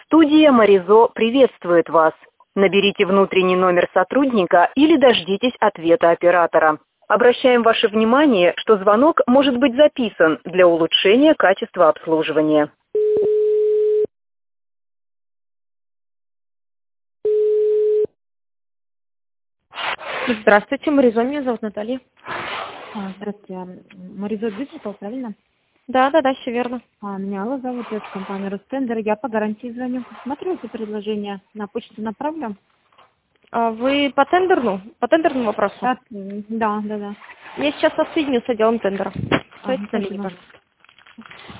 Студия Маризо приветствует вас. Наберите внутренний номер сотрудника или дождитесь ответа оператора. Обращаем ваше внимание, что звонок может быть записан для улучшения качества обслуживания. Здравствуйте, Маризо, меня зовут Наталья. Здравствуйте. Маризо Диджитал, правильно? Да, все верно. Меня Алла зовут, это компания Ростендер. Я по гарантии звоню. Смотрю это предложение, на почту направлю. Вы по тендерному вопросу? Да. Я сейчас вас соединю с отделом тендера. Стойте на линии, Спасибо. пожалуйста.